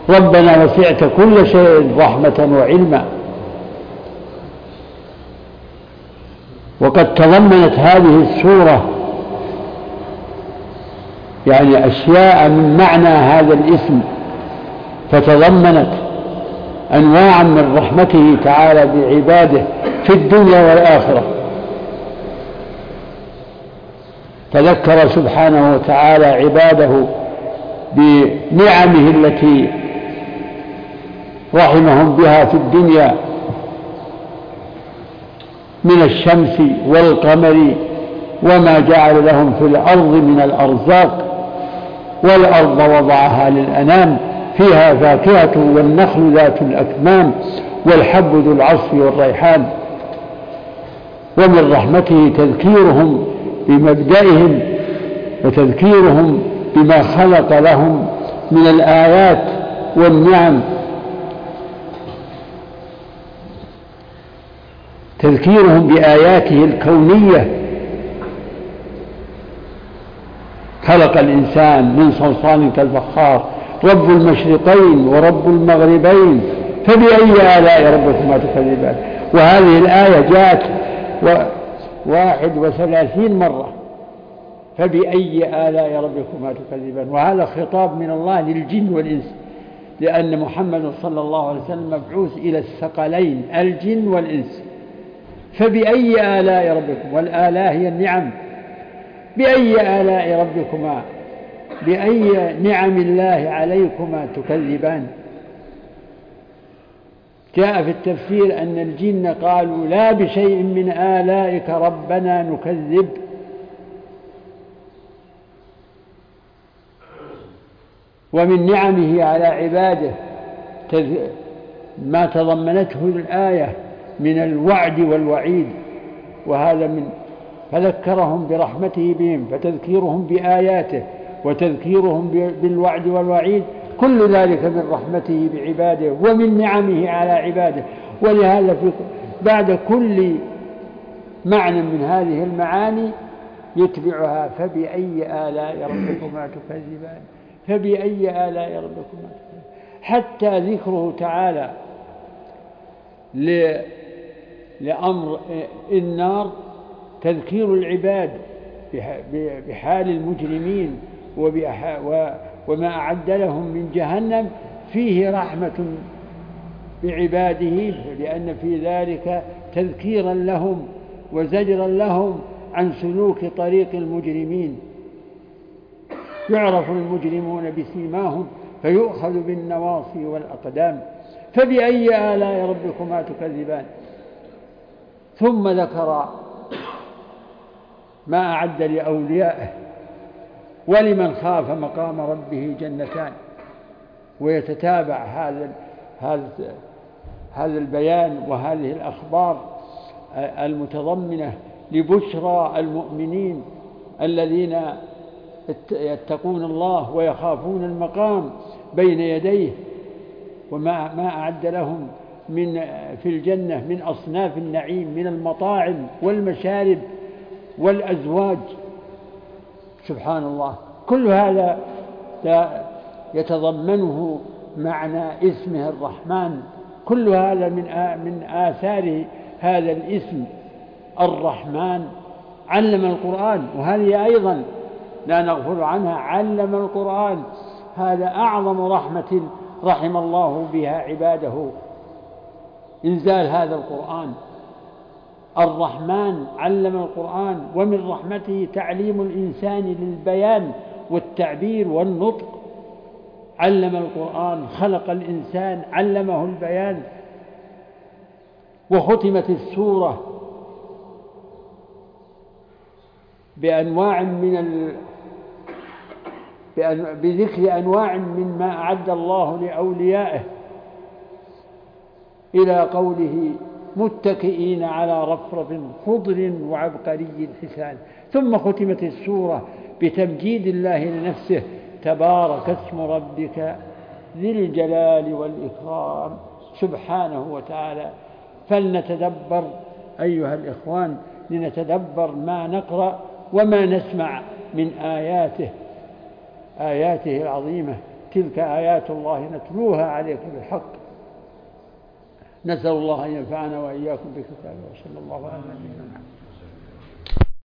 ربنا وسعت كل شيء رحمة وعلما. وقد تضمنت هذه السورة يعني أشياء من معنى هذا الاسم، فتضمنت أنواعا من رحمته تعالى بعباده في الدنيا والآخرة. فذكر سبحانه وتعالى عباده بنعمه التي رحمهم بها في الدنيا من الشمس والقمر وما جعل لهم في الأرض من الأرزاق، والأرض وضعها للأنام فيها فاكهة والنخل ذات الأكمام والحب ذو العصف والريحان. ومن رحمته تذكيرهم بمبدئهم وتذكيرهم بما خلق لهم من الآيات والنعم، تذكيرهم بآياته الكونية. خلق الإنسان من صلصال كالفخار رب المشرقين ورب المغربين فبأي آلاء ربكما تكذبان. وهذه الآية جاءت 31 مرة، فبأي آلاء ربكما تكذبان. وهذا خطاب من الله للجن والإنس، لأن محمد صلى الله عليه وسلم مبعوث إلى الثقلين الجن والإنس. فبأي آلاء ربكم، والآلاء هي النعم، بأي آلاء ربكما، بأي نعم الله عليكما تكذبان. جاء في التفسير أن الجن قالوا لا بشيء من آلائك ربنا نكذب. ومن نعمه على عباده ما تضمنته الآية من الوعد والوعيد، وهذا من فذكرهم برحمته بهم، فتذكيرهم بآياته وتذكيرهم بالوعد والوعيد كل ذلك من رحمته بعباده ومن نعمه على عباده. ولهذا بعد كل معنى من هذه المعاني يتبعها فبأي آلاء ربكما تكذبان، فبأي آلاء ربكما تكذبان، حتى ذكره تعالى لأمر النار تذكير العباد بحال المجرمين وما أعد لهم من جهنم فيه رحمة بعباده، لأن في ذلك تذكيرا لهم وزجرا لهم عن سلوك طريق المجرمين. يعرف المجرمون بسيماهم فيؤخذ بالنواصي والأقدام. فبأي آلاء ربكما تكذبان. ثم ذكر ما أعد لأوليائه ولمن خاف مقام ربه جنتان. ويتتابع هذا البيان وهذه الأخبار المتضمنة لبشرى المؤمنين الذين يتقون الله ويخافون المقام بين يديه، وما أعد لهم في الجنة من أصناف النعيم من المطاعم والمشارب والأزواج. سبحان الله، كل هذا يتضمنه معنى اسمه الرحمن. كل هذا من آثار هذا الاسم الرحمن. علم القرآن، وهذه أيضا لا نغفل عنها، علم القرآن. هذا أعظم رحمة رحم الله بها عباده، إنزال هذا القرآن. الرحمن علم القرآن، ومن رحمته تعليم الإنسان للبيان والتعبير والنطق. علم القرآن، خلق الإنسان، علمه البيان. وختمت السورة بذكر أنواع مما أعد الله لأوليائه، إلى قوله متكئين على رفرف خضر وعبقري حسان. ثم ختمت السورة بتمجيد الله لنفسه: تبارك اسم ربك ذي الجلال والإكرام سبحانه وتعالى. فلنتدبر أيها الإخوان، لنتدبر ما نقرأ وما نسمع من آياته العظيمة تلك آيات الله نتلوها عليك بالحق. نسأل الله أن ينفعنا وإياكم بكتابه، وصلى الله على نبينا محمد.